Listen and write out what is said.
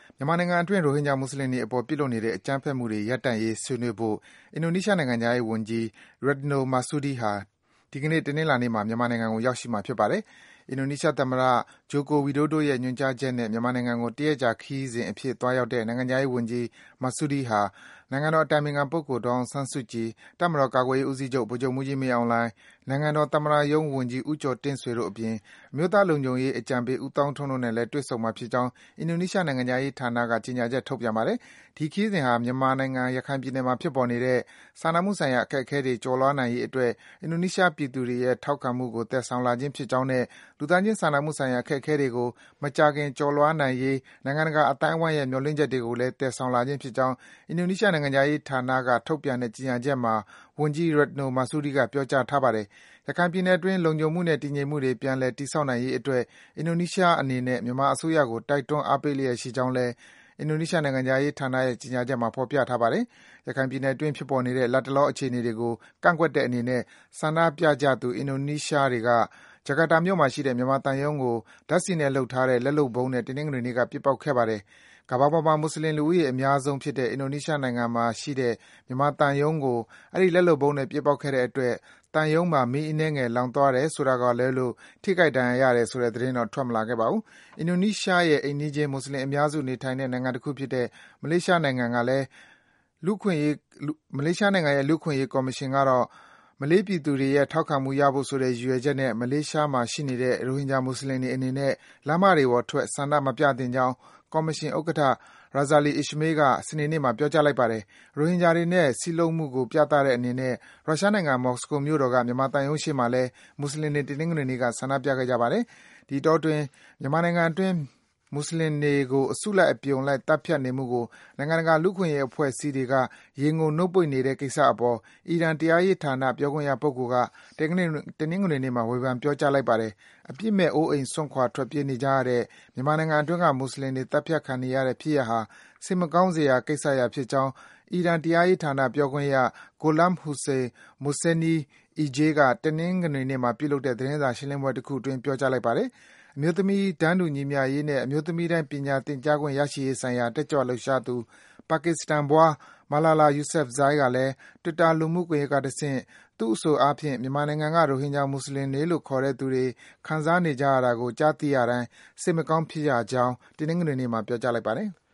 မြန်မာနိုင်ငံအတွင်း ရိုဟင်ဂျာမွတ်ဆလင်တွေအပေါ် ပြုလုပ်နေတဲ့ အကြမ်းဖက်မှုတွေ ရပ်တန့်ရေး ဆွေးနွေးဖို့ အင်ဒိုနီးရှားနိုင်ငံခြားရေးဝန်ကြီး Retno Marsudi ဟာ ဒီကနေ့ တနင်္လာနေ့မှာ မြန်မာနိုင်ငံကို ရောက်ရှိမှာ ဖြစ်ပါတယ်။ အင်ဒိုနီးရှားသမ္မတ Joko Widodo ရဲ့ ညွန်ကြားချက်နဲ့ မြန်မာနိုင်ငံကို တရက်ကြာခရီးစဉ်အဖြစ် သွားရောက်တဲ့ နိုင်ငံခြားရေးဝန်ကြီး Marsudi ဟာ နိုင်ငံတော်အတိုင်ပင်ခံပုဂ္ဂိုလ် ဒေါ်အောင်ဆန်းစုကြည်၊ တပ်မတော်ကာကွယ်ရေးဦးစီးချုပ် ဗိုလ်ချုပ်မှူးကြီး မင်းအောင်လှိုင်၊ နိုင်ငံတော်သမ္မတရုံးဝန်ကြီး ဦးကျော်တင့်ဆွေတို့အပြင် အမျိုးသားလုံခြုံရေးအကြံပေး ဦးသောင်းထွန်းတို့နဲ့လည်း တွေ့ဆုံမှာဖြစ်ကြောင်း အင်ဒိုနီးရှားနိုင်ငံခြားရေးဌာနက ကြေညာချက် ထုတ်ပြန်ပါတယ်။ ဒီခရီးစဉ်ဟာ မြန်မာနိုင်ငံ၊ ရခိုင်ပြည်နယ်မှာ ဖြစ်ပေါ်နေတဲ့ စာနာမှုဆိုင်ရာ အခက်အခဲတွေ ကျော်လွားနိုင်ရေးအတွက် အင်ဒိုနီးရှားပြည်သူတွေရဲ့ ထောက်ခံမှုကို သယ်ဆောင်လာခြင်းဖြစ်ကြောင်းနဲ့ လူသားချင်းစာနာမှုဆိုင်ရာ အခက်အခဲတွေကို မကြာခင် ကျော်လွားနိုင်ရေး နိုင်ငံတကာအသိုင်းဝိုင်းရဲ့ မျှော်လင့်ချက်တွေကိုလည်း သယ်ဆောင်လာခြင်းဖြစ်ကြောင်း အင်ဒိုနီးရှားနိုင်ငံခြားရေးဌာနက ထုတ်ပြန်တဲ့ ကြေညာချက်မှာ ဝန်ကြီး Retno Marsudi က ပြောကြားထားပါတယ်။ ရခိုင်ပြည်နယ်အတွင်း လုံခြုံမှုနဲ့ တည်ငြိမ်မှုတွေ ပြန်လည် တည်ဆောက်နိုင်ရေးအတွက် အင်ဒိုနီးရှားအနေနဲ့ မြန်မာအစိုးရကို တိုက်တွန်း အားပေးလျက်ရှိကြောင်းလည်း အင်ဒိုနီးရှားနိုင်ငံခြားရေးဌာနရဲ့ ကြေညာချက်မှာ ဖော်ပြထားပါတယ်။ ရခိုင်ပြည်နယ်အတွင်း ဖြစ်ပေါ်နေတဲ့ လတ်တလော အခြေအနေတွေကို ကန့်ကွက်တဲ့အနေနဲ့ ဆန္ဒပြကြသူ အင်ဒိုနီးရှားတွေက ဂျကာတာမြို့မှာရှိတဲ့ မြန်မာသံရုံးကို ဓါတ်ဆီနဲ့လုပ်ထားတဲ့ လက်လုပ်ဗုံးနဲ့ တနင်္ဂနွေနေ့က ပစ်ပေါက်ခဲ့ပါတယ်။ ကမ္ဘာပေါ်မှာ မွတ်ဆလင်လူဦးရေအများဆုံးဖြစ်တဲ့ အင်ဒိုနီးရှားနိုင်ငံမှာရှိတဲ့ မြန်မာသံရုံးကို အဲဒီ လက်လုပ်ဗုံးနဲ့ ပစ်ပေါက်ခဲ့တဲ့အတွက် သံရုံးမှာ မီးအနည်းငယ် လောင်သွားတယ်ဆိုတာကလွဲလို့ ထိခိုက်ဒဏ်ရာရတယ်ဆိုတဲ့ သတင်းတော့ ထွက်မလာခဲ့ပါဘူး။ အင်ဒိုနီးရှားရဲ့ အိမ်နီးချင်း မွတ်ဆလင်အများစုနေထိုင်တဲ့ နိုင်ငံတခုဖြစ်တဲ့ မလေးရှားနိုင်ငံရဲ့ လူ့အခွင့်အရေးကော်မရှင်ကတော့ မလေးပြည်သူတွေရဲ့ ထောက်ခံမှုရဖို့ဆိုတဲ့ ရည်ရွယ်ချက်နဲ့ မလေးရှားမှာရှိနေတဲ့ ရိုဟင်ဂျာမွတ်ဆလင်တွေအနေနဲ့ လမ်းမတွေပေါ်ထွက် ဆန္ဒမပြသင့်ကြောင်း ကော်မရှင်ဥက္ကဋ္ဌ Razali Ismail က စနေနေ့မှာ ပြောကြားလိုက်ပါတယ်။ ရိုဟင်ဂျာတွေနဲ့ စည်းလုံးမှုကို ပြသတဲ့အနေနဲ့ ရုရှားနိုင်ငံ၊ မော်စကိုမြို့တော်က မြန်မာသံရုံးရှေ့မှာလည်း မွတ်ဆလင်တွေ တနင်္ဂနွေနေ့က ဆန္ဒပြခဲ့ကြပါတယ်။ ဒီအတောအတွင်း မြန်မာနိုင်ငံအတွင်း မွတ်ဆလင်တွေကို အစုလိုက် အပြုံလိုက် သတ်ဖြတ်နေမှုကို နိုင်ငံတကာ လူ့အခွင့်အရေးအဖွဲ့အစည်းတွေက ရေငုံ နှုတ်ပိတ်နေတဲ့ကိစ္စအပေါ် အီရန် တရားရေးဌာန ပြောခွင့်ရပုဂ္ဂိုလ်က တနင်္ဂနွေနေ့မှာ ဝေဖန် ပြောကြားလိုက်ပါတယ်။ အပြစ်မဲ့ အိုးအိမ်စွန့်ခွာ ထွက်ပြေးနေကြရတဲ့ မြန်မာနိုင်ငံအတွင်းက မွတ်ဆလင်တွေ သတ်ဖြတ်ခံနေရတဲ့ ဖြစ်ရပ်ဟာ စိတ်မကောင်းစရာ ကိစ္စရပ်ဖြစ်ကြောင်း အီရန် တရားရေးဌာန ပြောခွင့်ရ Gholam Hossein Mohseni Ejei က တနင်္ဂနွေနေ့မှာ ပြုလုပ်တဲ့ သတင်းစာရှင်းလင်းပွဲတခုအတွင်း ပြောကြားလိုက်ပါတယ်။ အမျိုးသမီး တန်းတူညီမျှရေးနဲ့ အမျိုးသမီးတိုင်း ပညာသင်ကြားခွင့်ရရှိရေးဆိုင်ရာ တက်ကြွလှုပ်ရှားသူ ပါကစ္စတန်ဖွား Malala Yousafzai ကလည်း Twitter လူမှုကွန်ယက်ကတဆင့် သူ့အဆိုအားဖြင့် မြန်မာနိုင်ငံက ရိုဟင်ဂျာမွတ်ဆလင်တွေလို့ ခေါ်တဲ့သူတွေ ခံစားနေကြရတာကို ကြားသိရတိုင်း စိတ်မကောင်းဖြစ်ရကြောင်း တနင်္ဂနွေနေ့မှာ ပြောကြားလိုက်ပါတယ်။